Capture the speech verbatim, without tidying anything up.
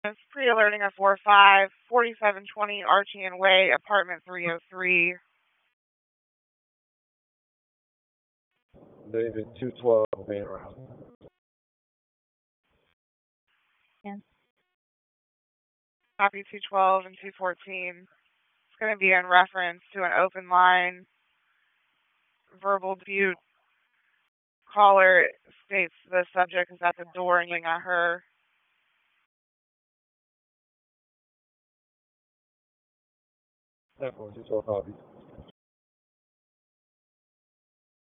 It's pre-alerting a four five, forty-seven twenty Archean Way, apartment three oh three. David two twelve, main route. Yeah. Copy two twelve and two fourteen. It's going to be in reference to an open line verbal dispute. Caller states the subject is at the door and yelling at her. ten four, two twelve, copy.